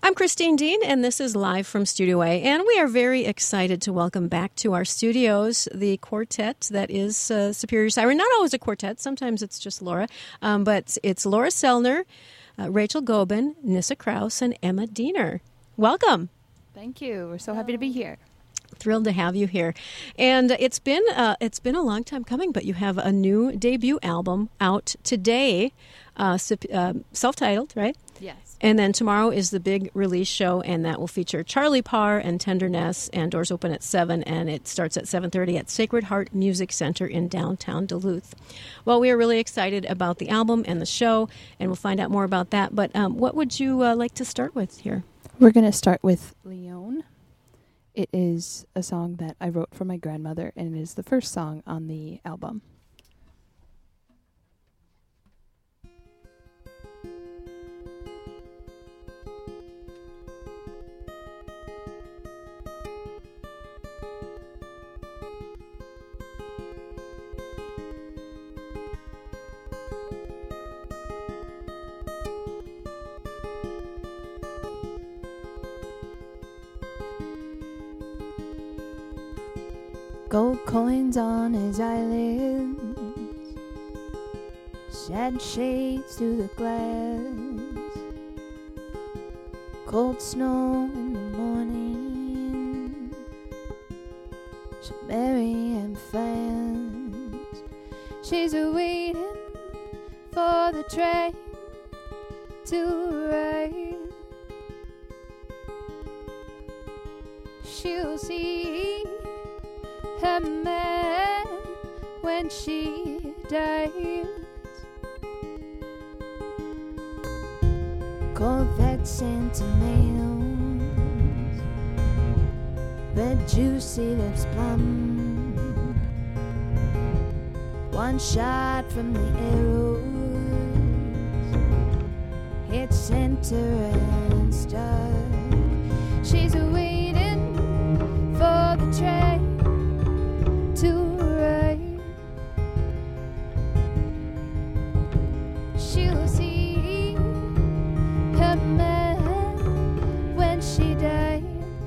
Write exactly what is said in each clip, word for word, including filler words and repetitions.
I'm Christine Dean, and this is Live from Studio A, and we are very excited to welcome back to our studios the quartet that is uh, Superior Siren. Not always a quartet, sometimes it's just Laura, um, but it's Laura Sellner, uh, Rachel Gobin, Nissa Kraus, and Emma Diener. Welcome. Thank you. We're so happy to be here. Thrilled to have you here. And it's been uh, it's been a long time coming, but you have a new debut album out today, uh, uh, self-titled, right? Yes. And then tomorrow is the big release show, and that will feature Charlie Parr and Tenderness, and doors open at seven, and it starts at seven thirty at Sacred Heart Music Center in downtown Duluth. Well, we are really excited about the album and the show, and we'll find out more about that. But um, what would you uh, like to start with here? We're going to start with Leon. It is a song that I wrote for my grandmother, and it is the first song on the album. Gold coins on his eyelids, sad shades through the glass, cold snow in the morning, so merry and fast. She's a-waiting for the train to arrive. She'll see her man when she dies. Corvettes and tomatoes, red juicy lips plum, one shot from the arrows hit center and stuck. She's waiting for the train to arrive. She'll see her man when she dies.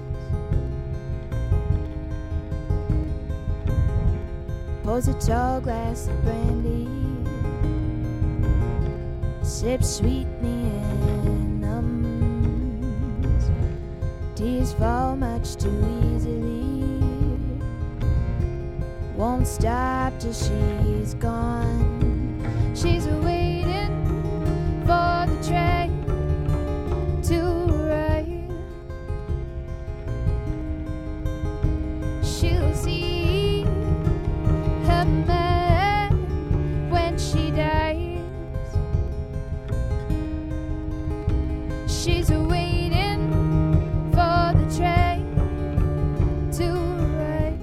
Pours a tall glass of brandy, sips sweetly and numbs. Tears fall much too easily, won't stop till she's gone. She's waiting for the train to arrive. She'll see her man when she dies. She's waiting for the train to arrive.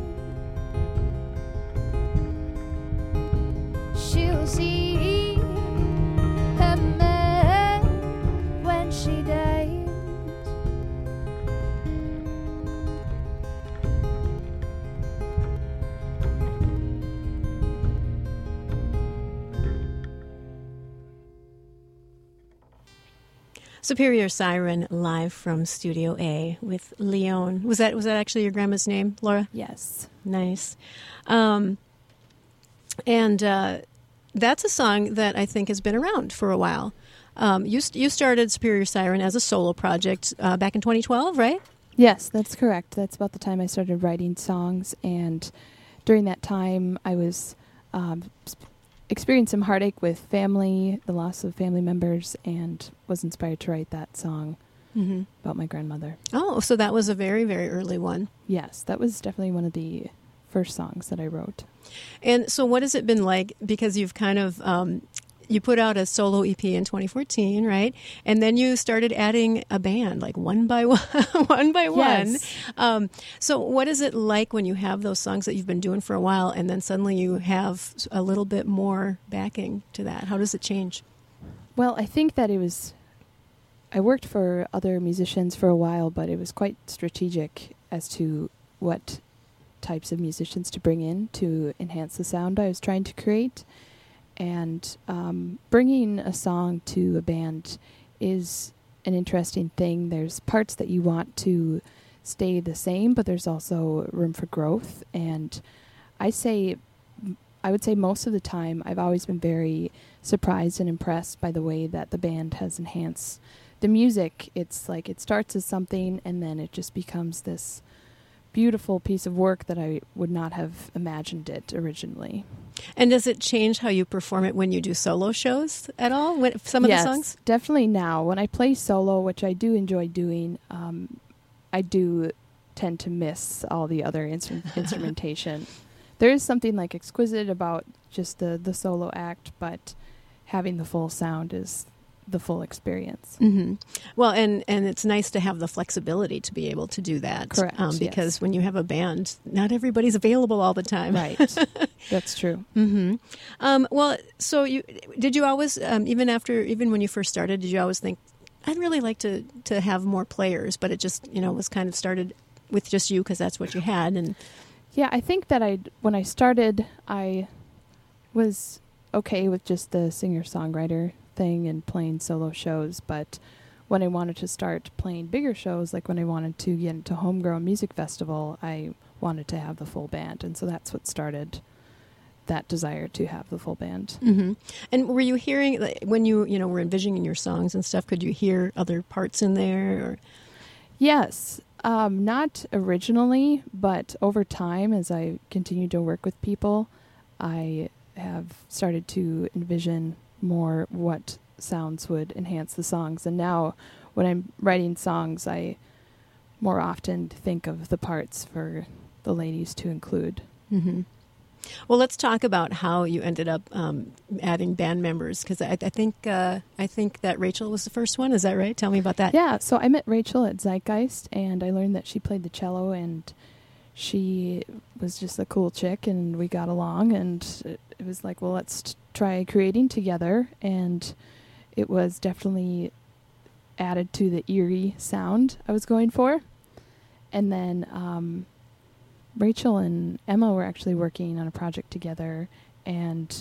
She'll see her man when she dies. Superior Siren, live from Studio A with Leon. Was that was that actually your grandma's name, Laura? Yes. Nice. Um, and uh, that's a song that I think has been around for a while. Um, you you started Superior Siren as a solo project uh, back in twenty twelve, right? Yes, that's correct. That's about the time I started writing songs, and during that time I was um, sp- experienced some heartache with family, the loss of family members, and was inspired to write that song mm-hmm. about my grandmother. Oh, so that was a very, very early one. Yes, that was definitely one of the first songs that I wrote. And so what has it been like? Because you've kind of, um, you put out a solo E P in twenty fourteen, right? And then you started adding a band, like one by one, one by one. Yes. Um, so what is it like when you have those songs that you've been doing for a while and then suddenly you have a little bit more backing to that? How does it change? Well, I think that it was, I worked for other musicians for a while, but it was quite strategic as to what types of musicians to bring in to enhance the sound I was trying to create. And um, bringing a song to a band is an interesting thing. There's parts that you want to stay the same, but there's also room for growth. And I say, I would say most of the time, I've always been very surprised and impressed by the way that the band has enhanced the music. It's like it starts as something and then it just becomes this beautiful piece of work that I would not have imagined it originally. And does it change how you perform it when you do solo shows at all? When, some of yes, the songs? Definitely now. When I play solo, which I do enjoy doing, um, I do tend to miss all the other instru- instrumentation. There is something like exquisite about just the, the solo act, but having the full sound is the full experience. Mm-hmm. Well, and, and it's nice to have the flexibility to be able to do that. Correct. Um, because yes. when you have a band, not everybody's available all the time. Right. That's true. Mm-hmm. Um, well, so you did you always, um, even after, even when you first started, did you always think, I'd really like to, to have more players, but it just, you know, was kind of started with just you because that's what you had. And yeah, I think that I, when I started, I was okay with just the singer-songwriter thing and playing solo shows, but when I wanted to start playing bigger shows, like when I wanted to get into Homegrown Music Festival, I wanted to have the full band, and so that's what started that desire to have the full band. Mm-hmm. And were you hearing, like, when you you know were envisioning your songs and stuff, could you hear other parts in there? Or? Yes, um, not originally, but over time, as I continued to work with people, I have started to envision more what sounds would enhance the songs. And now when I'm writing songs, I more often think of the parts for the ladies to include. Mm-hmm. Well, let's talk about how you ended up um, adding band members, because I, I think uh, I think that Rachel was the first one. Is that right? Tell me about that. Yeah, so I met Rachel at Zeitgeist, and I learned that she played the cello, and she was just a cool chick, and we got along, and it, it was like, well, let's t- try creating together, and it was definitely added to the eerie sound I was going for. And then um, Rachel and Emma were actually working on a project together, and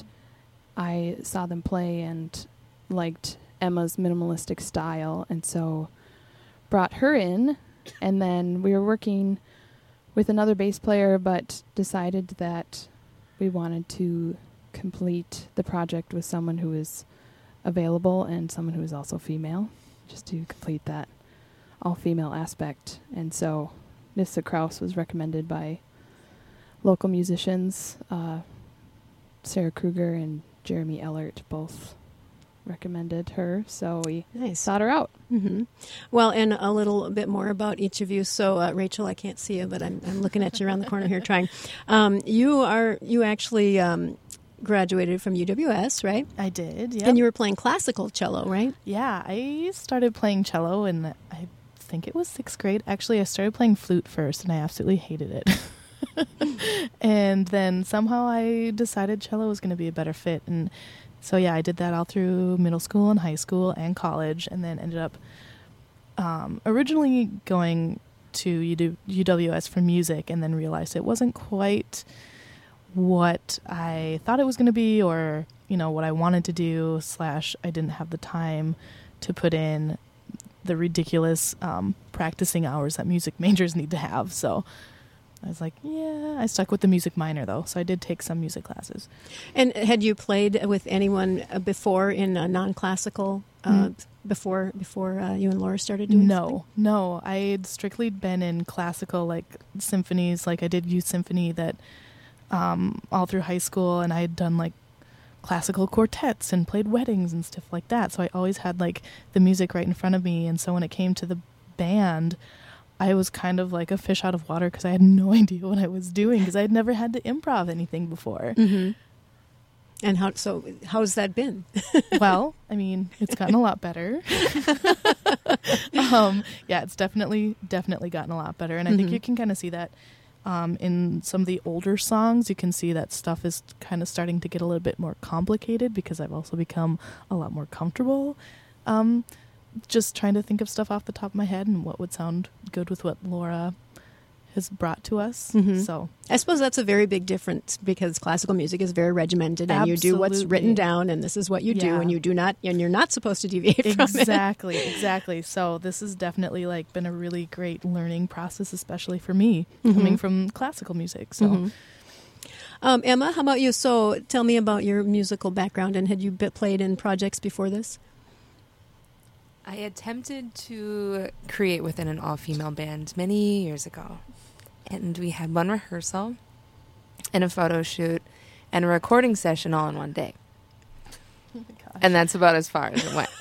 I saw them play and liked Emma's minimalistic style, and so brought her in, and then we were working with another bass player, but decided that we wanted to complete the project with someone who was available and someone who was also female, just to complete that all-female aspect. And so Nissa Kraus was recommended by local musicians. Uh, Sarah Kruger and Jeremy Ellert both recommended her, so we nice. sought her out. Mm-hmm. Well, and a little bit more about each of you. So, uh, Rachel, I can't see you, but I'm, I'm looking at you around the corner here trying. Um, you are you actually um, graduated from U W S, right? I did, yeah. And you were playing classical cello, right? Yeah, I started playing cello in, I think it was sixth grade. Actually, I started playing flute first, and I absolutely hated it. And then somehow I decided cello was going to be a better fit, and so yeah, I did that all through middle school and high school and college, and then ended up um, originally going to U W S for music, and then realized it wasn't quite what I thought it was going to be, or, you know, what I wanted to do, slash I didn't have the time to put in the ridiculous um, practicing hours that music majors need to have. So I was like, yeah, I stuck with the music minor, though. So I did take some music classes. And had you played with anyone before in a non-classical, uh, mm. before before uh, you and Laura started doing No, something? no. I had strictly been in classical, like, symphonies. Like, I did youth symphony that um, all through high school, and I had done, like, classical quartets and played weddings and stuff like that. So I always had, like, the music right in front of me. And so when it came to the band, I was kind of like a fish out of water because I had no idea what I was doing, because I had never had to improv anything before. Mm-hmm. And how so? How's that been? Well, I mean, it's gotten a lot better. um, yeah, it's definitely definitely gotten a lot better, and I mm-hmm. think you can kind of see that um, in some of the older songs. You can see that stuff is kind of starting to get a little bit more complicated because I've also become a lot more comfortable. Um, just trying to think of stuff off the top of my head and what would sound good with what Laura has brought to us. Mhm. So I suppose that's a very big difference because classical music is very regimented, and you do what's Absolutely. written down, and this is what you do, Yeah. and you do not, and you're not supposed to deviate from it. exactly, exactly. So this has definitely like been a really great learning process, especially for me coming from classical music. So. Mhm. Um, Emma, how about you? So tell me about your musical background, and had you been played in projects before this? I attempted to create within an all-female band many years ago. And we had one rehearsal and a photo shoot and a recording session all in one day. Oh my gosh. And that's about as far as it went.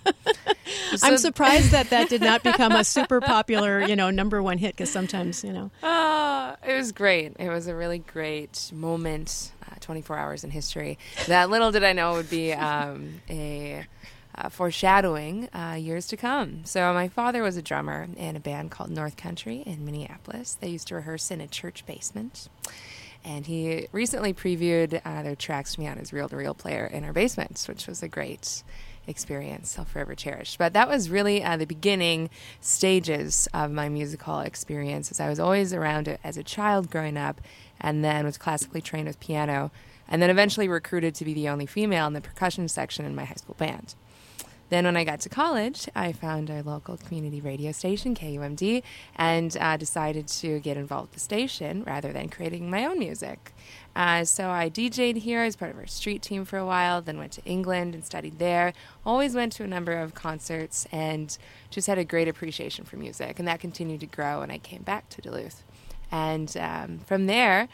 I'm So- surprised that that did not become a super popular, you know, number one hit, because sometimes, you know. Uh, it was great. It was a really great moment, uh, twenty-four hours in history. That little did I know would be um, a uh, foreshadowing uh, years to come. So my father was a drummer in a band called North Country in Minneapolis. They used to rehearse in a church basement. And he recently previewed uh, their tracks to me on his reel-to-reel player in our basement, which was a great experience I'll forever cherish. But that was really uh, the beginning stages of my musical experience, as I was always around it as a child growing up, and then was classically trained with piano, and then eventually recruited to be the only female in the percussion section in my high school band. Then when I got to college, I found a local community radio station, K U M D, and uh, decided to get involved with the station rather than creating my own music. Uh, so I D J'd here as part of our street team for a while, then went to England and studied there. Always went to a number of concerts and just had a great appreciation for music. And that continued to grow when I came back to Duluth. And um, from there,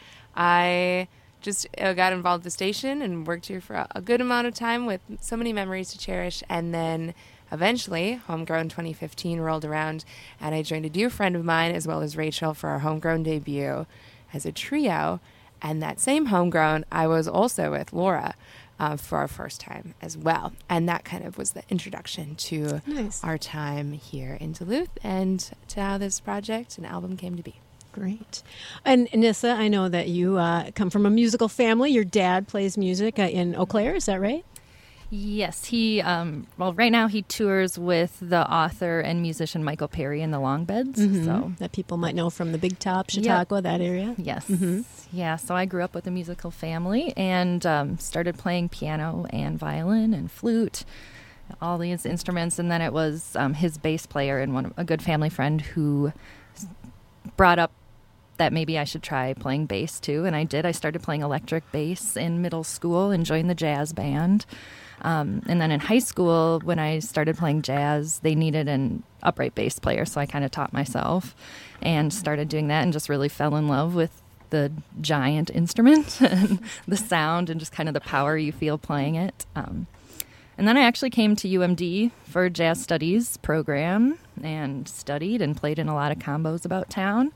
I just uh, got involved with the station and worked here for a, a good amount of time with so many memories to cherish. And then eventually, Homegrown twenty fifteen rolled around, and I joined a dear friend of mine as well as Rachel for our Homegrown debut as a trio. And that same Homegrown, I was also with Laura uh, for our first time as well. And that kind of was the introduction to Nice. our time here in Duluth and to how this project and album came to be. Great. And Nissa, I know that you uh, come from a musical family. Your dad plays music uh, in Eau Claire, is that right? Yes, he, um, well, right now he tours with the author and musician Michael Perry in the Longbeds. Mhm. So, That people might know from the Big Top, Yep. Chautauqua, that area. yes. Mhm. Yeah, so I grew up with a musical family and um, started playing piano and violin and flute, all these instruments. And then it was um, his bass player and one a good family friend who s- brought up that maybe I should try playing bass too. And I did. I started playing electric bass in middle school and joined the jazz band. Um, and then in high school, when I started playing jazz, they needed an upright bass player. So I kind of taught myself and started doing that and just really fell in love with the giant instrument and the sound and just kind of the power you feel playing it. Um, and then I actually came to U M D for a jazz studies program and studied and played in a lot of combos about town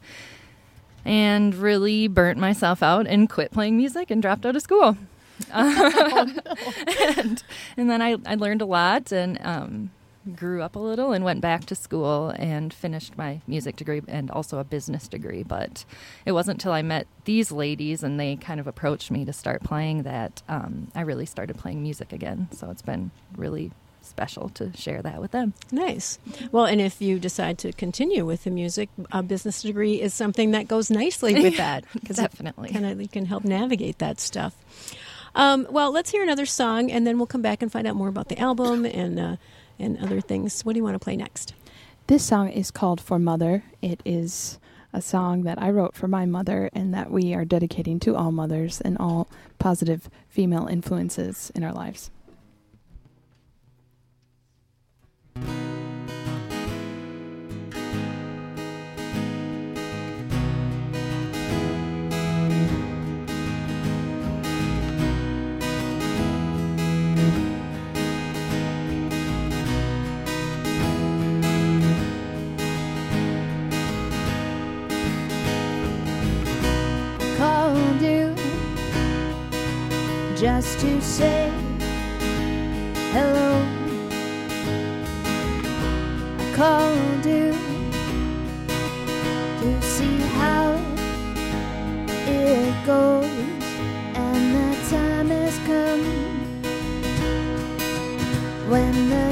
and really burnt myself out and quit playing music and dropped out of school. Oh, no. and, and then I, I learned a lot and um, grew up a little and went back to school and finished my music degree and also a business degree. But it wasn't until I met these ladies and they kind of approached me to start playing that um, I really started playing music again. So it's been really special to share that with them. Nice. Well, and if you decide to continue with the music, a business degree is something that goes nicely with that. Because Definitely. kind of you can help navigate that stuff. Um, well, let's hear another song, and then we'll come back and find out more about the album and uh, and other things. What do you want to play next? This song is called For Mother. It is a song that I wrote for my mother and that we are dedicating to all mothers and all positive female influences in our lives. Called you just to say hello. I called you to see how it goes, and the time has come when the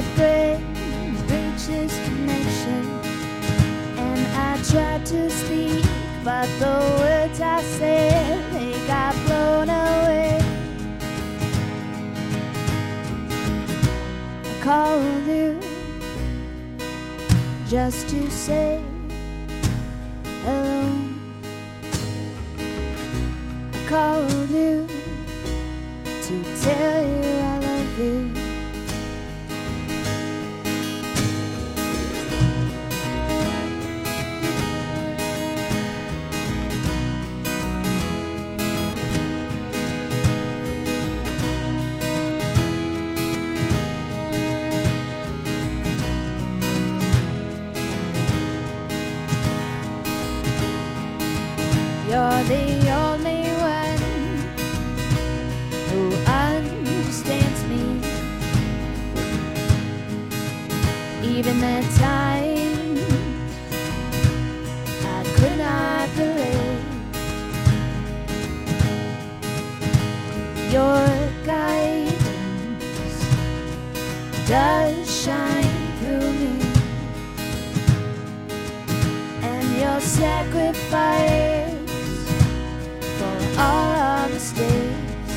brain breaches connection, and I tried to speak but the words I said, they got blown away. I called you just to say hello. I called you to tell you I love you. You're the only one who understands me. Even the time I could not believe. Your guidance does shine through me, and your sacrifice all our mistakes.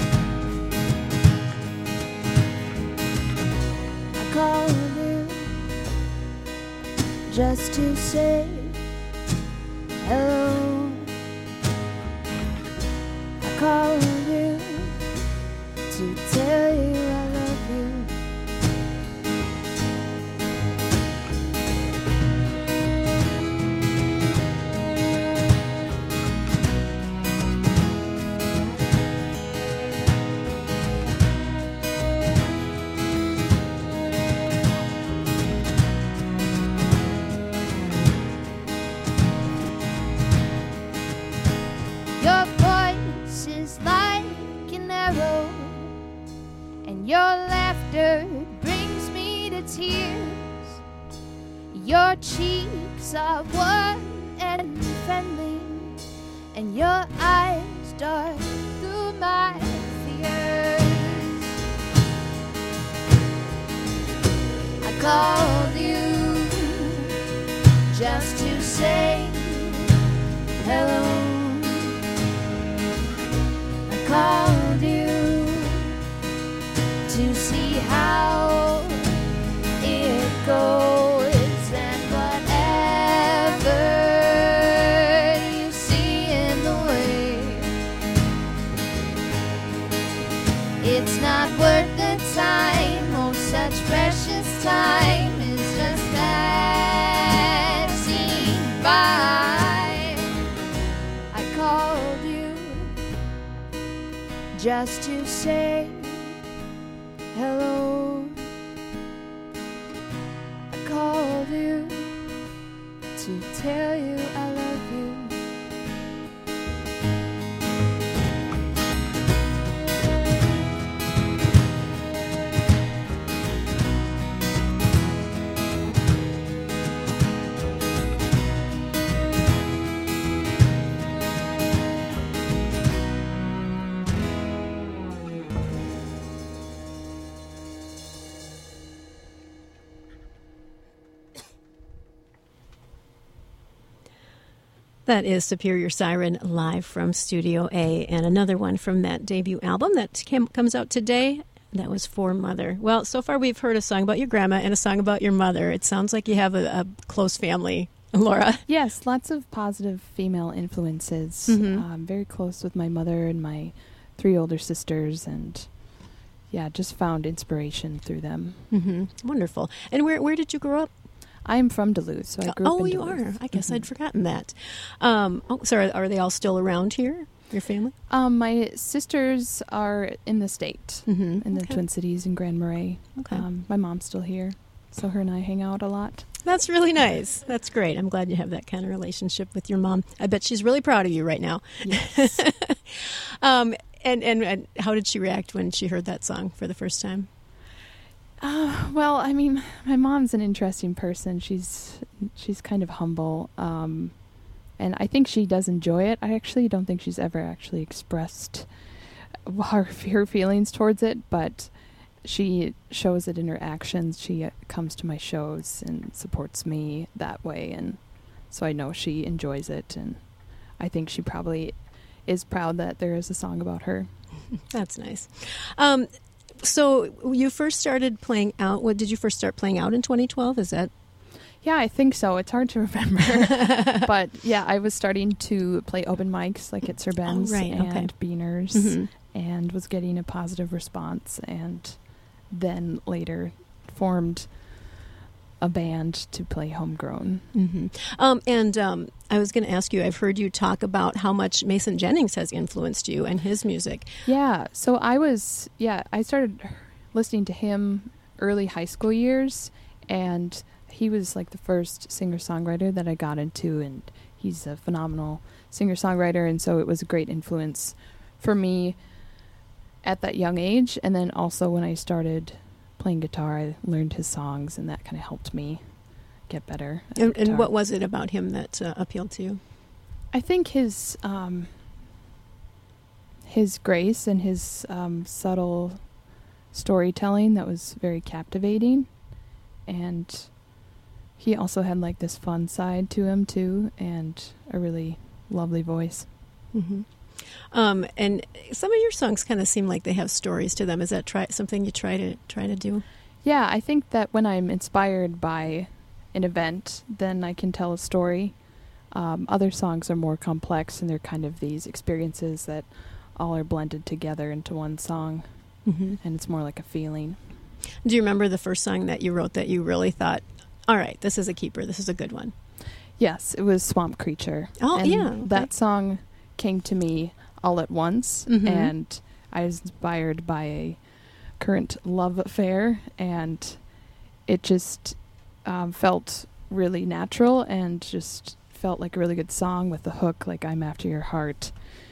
I called you just to say hello. I called you to tell you I love you. Your voice is like an arrow, and your laughter brings me to tears. Your cheeks are warm and friendly, and your eyes dart through my fears. I called you just to say hello. I called you to see how it goes, and whatever you see in the way, it's not worth the time. Oh, such precious time is just passing by. I called you just to say hello. I called you to tell you I love you. That is Superior Siren live from Studio A, and another one from that debut album that came, comes out today. That was For Mother. Well, so far we've heard a song about your grandma and a song about your mother. It sounds like you have a, a close family, Laura. Yes, lots of positive female influences. Mhm. Um, very close with my mother and my three older sisters, and yeah, just found inspiration through them. Mm-hmm. Wonderful. And where where did you grow up? I'm from Duluth, so I grew up Oh, in you Duluth. are. I guess Mhm. I'd forgotten that. Um, oh, sorry. Are they all still around here? Your family? Um, my sisters are in the state, Mm-hmm. in the okay. Twin Cities in Grand Marais. Okay. Um, my mom's still here, so her and I hang out a lot. That's really nice. That's great. I'm glad you have that kind of relationship with your mom. I bet she's really proud of you right now. Yes. um, and, and and how did she react when she heard that song for the first time? Uh, well, I mean, my mom's an interesting person. She's she's kind of humble, um, and I think she does enjoy it. I actually don't think she's ever actually expressed her, her feelings towards it, but she shows it in her actions. She uh, comes to my shows and supports me that way, and so I know she enjoys it. And I think she probably is proud that there is a song about her. That's nice. Um, so you first started playing out. What did you first start playing out in twenty twelve? Is that? Yeah, I think so. It's hard to remember. But yeah, I was starting to play open mics like at Sir Ben's oh, right. and okay. Beaner's Mm-hmm. and was getting a positive response, and then later formed a band to play Homegrown. Mm-hmm. Um, and um, I was going to ask you, I've heard you talk about how much Mason Jennings has influenced you and his music. Yeah, so I was, yeah, I started listening to him early high school years, and he was like the first singer-songwriter that I got into, and he's a phenomenal singer-songwriter, and so it was a great influence for me at that young age. And then also when I started playing guitar, I learned his songs, and that kind of helped me get better at And, guitar. and what was it about him that uh, appealed to you? I think his um, his grace and his um, subtle storytelling that was very captivating, and he also had like this fun side to him too, and a really lovely voice. Mm-hmm. Um, and some of your songs kind of seem like they have stories to them. Is that try something you try to try to do? Yeah, I think that when I'm inspired by an event, then I can tell a story. Um, other songs are more complex, and they're kind of these experiences that all are blended together into one song, Mm-hmm. and it's more like a feeling. Do you remember the first song that you wrote that you really thought, all right, this is a keeper, this is a good one? Yes, it was Swamp Creature. Oh, and yeah, okay. That song came to me all at once, Mhm. and I was inspired by a current love affair, and it just um, felt really natural and just felt like a really good song with the hook, like I'm After Your Heart,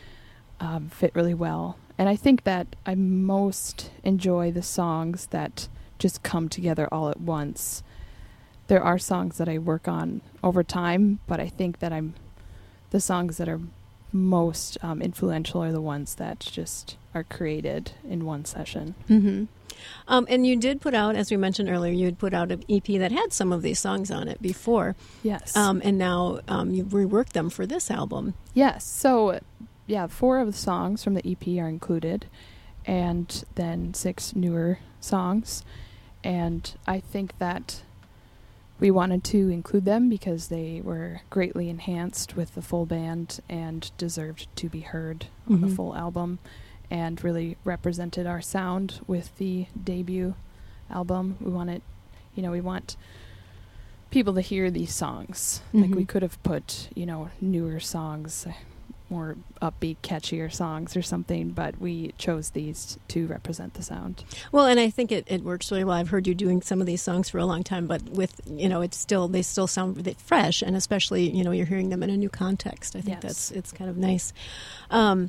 um, fit really well. And I think that I most enjoy the songs that just come together all at once. There are songs that I work on over time, but I think that I'm the songs that are most um, influential are the ones that just are created in one session. Mm-hmm. Um, and you did put out, as we mentioned earlier, you had put out an E P that had some of these songs on it before. Yes. Um, and now um, you've reworked them for this album. Yes. So, yeah, four of the songs from the E P are included, and then six newer songs. And I think that we wanted to include them because they were greatly enhanced with the full band and deserved to be heard on Mhm. the full album, and really represented our sound with the debut album. We wanted, you know, we want people to hear these songs. Like, we Mhm. could have put, you know, newer songs, more upbeat, catchier songs or something, but we chose these to represent the sound. Well, and I think it, it works really well. I've heard you doing some of these songs for a long time, but with, you know, it's still, they still sound really fresh, and especially, you know, you're hearing them in a new context. I think Yes. that's, it's kind of nice. Um,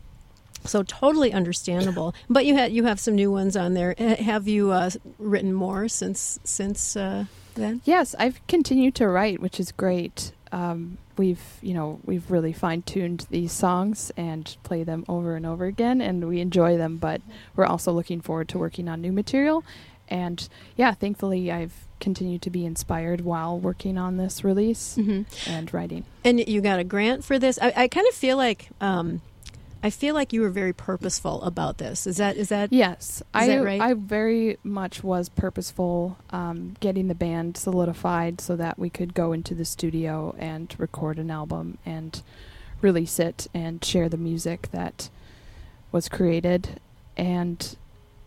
so totally understandable. But you had, you have some new ones on there. Uh, Have you uh, written more since, since uh, then? Yes, I've continued to write, which is great. Um, we've, you know, we've really fine-tuned these songs and play them over and over again, and we enjoy them, but we're also looking forward to working on new material. And yeah, thankfully I've continued to be inspired while working on this release Mm-hmm. and writing. And you got a grant for this. I, I kind of feel like um, I feel like you were very purposeful about this. Is that is that? Yes, I that right? I very much was purposeful, um, getting the band solidified so that we could go into the studio and record an album and release it and share the music that was created. And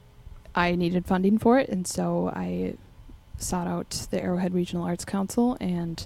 I needed funding for it, and so I sought out the Arrowhead Regional Arts Council and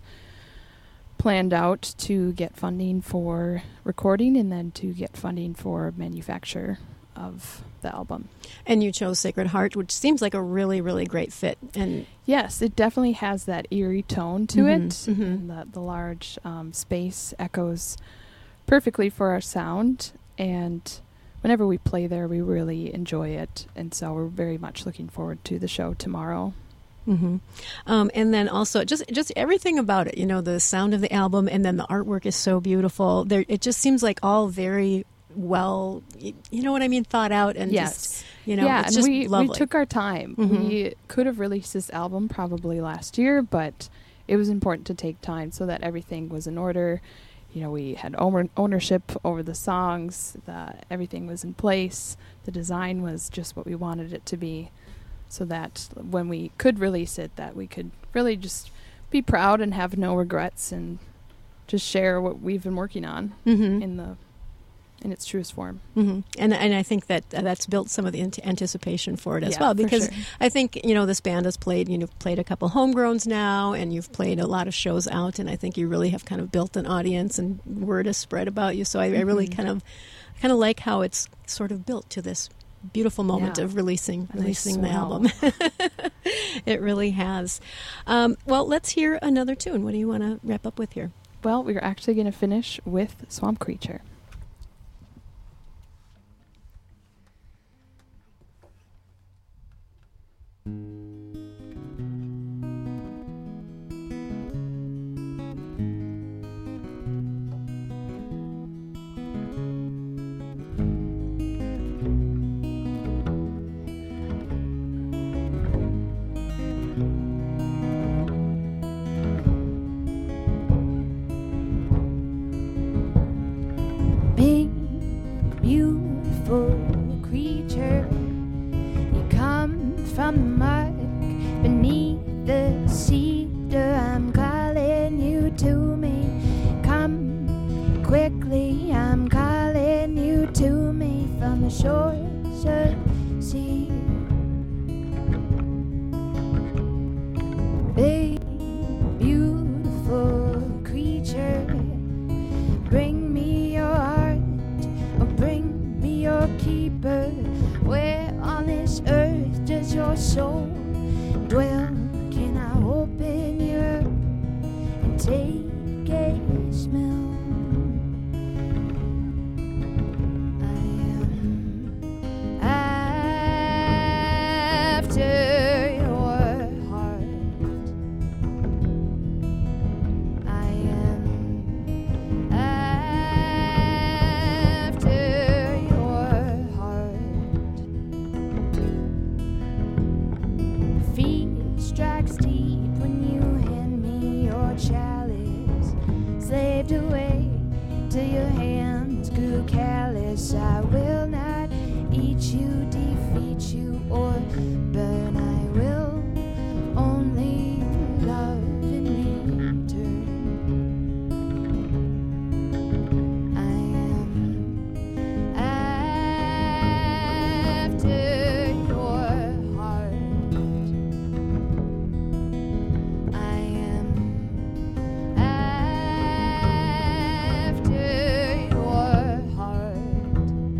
planned out to get funding for recording and then to get funding for manufacture of the album. And you chose Sacred Heart, which seems like a really, really great fit. And Yes, it definitely has that eerie tone to Mhm, it. mhm. And the, the large um, space echoes perfectly for our sound. And whenever we play there, we really enjoy it. And so we're very much looking forward to the show tomorrow. hmm um, and then also just just everything about it. You know, the sound of the album, and then the artwork is so beautiful. There, it just seems like all very well. You, you know what I mean? Thought out and Yes. just you know, yeah, it's and just we, lovely. we took our time. Mhm. We could have released this album probably last year, but it was important to take time so that everything was in order. you know, we had own- ownership over the songs. The, everything was in place. The design was just what we wanted it to be, so that when we could release it, that we could really just be proud and have no regrets and just share what we've been working on Mm-hmm. in the in its truest form. Mm-hmm. And and I think that uh, that's built some of the ant- anticipation for it as Yeah, well, for because sure. I think, you know, this band has played, you know, played a couple homegrowns now, and you've played a lot of shows out, and I think you really have kind of built an audience, and word has spread about you. So I, I really Mhm. kind of kind of like how it's sort of built to this beautiful moment Yeah. of releasing A nice releasing the swell. album. It really has. Um, well, let's hear another tune. What do you want to wrap up with here? Well, we're actually going to finish with Swamp Creature. Big, beautiful creature, you come from the mud beneath the cedar. I'm calling you to me. Come quickly, I'm calling you to me from the shores of the sea. Big, beautiful creature, bring me your heart, or bring me your keeper. Where on this earth does your soul dwell? Can I open you up and take a smell? I am after your heart. I am after your heart. Feet strikes deep when you hand me your chalice. Slaved away till your hands grew callous. I will not eat you, defeat you, or burn. I will only love in return. I am after your heart. I am after your heart.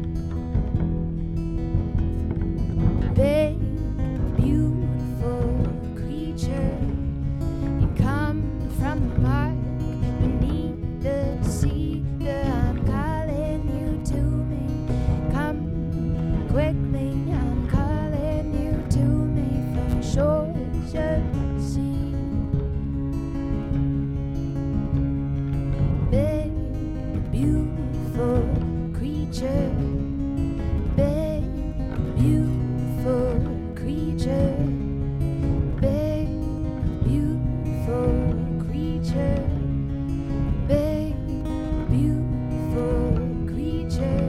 Big, beautiful creature, you come from the mark beneath the cedar. I'm calling you to me. Come quickly, I'm calling you to me from the shores of the sea. Big, beautiful creature, big, beautiful creature, big, beautiful creature, big, beautiful creature.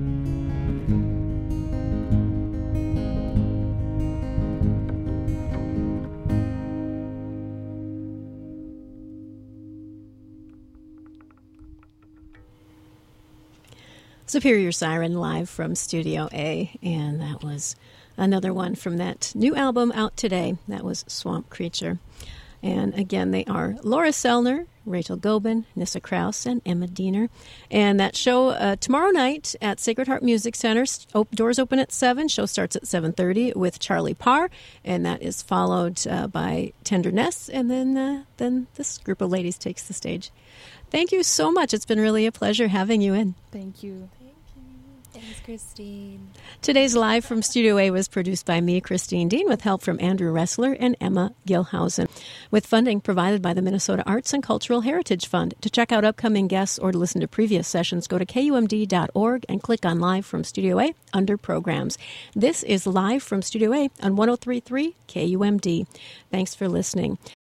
Superior Siren live from Studio A, and that was another one from that new album out today. That was Swamp Creature. And again, they are Laura Sellner, Rachel Gobin, Nissa Kraus, and Emma Diener. And that show uh, tomorrow night at Sacred Heart Music Center. Op- doors open at seven. Show starts at seven thirty with Charlie Parr. And that is followed uh, by Tenderness. And then, uh, then this group of ladies takes the stage. Thank you so much. It's been really a pleasure having you in. Thank you. Thanks, Christine. Today's Live from Studio A was produced by me, Christine Dean, with help from Andrew Ressler and Emma Gilhausen, with funding provided by the Minnesota Arts and Cultural Heritage Fund. To check out upcoming guests or to listen to previous sessions, go to K U M D dot org and click on Live from Studio A under Programs. This is Live from Studio A on one oh three point three K U M D. Thanks for listening.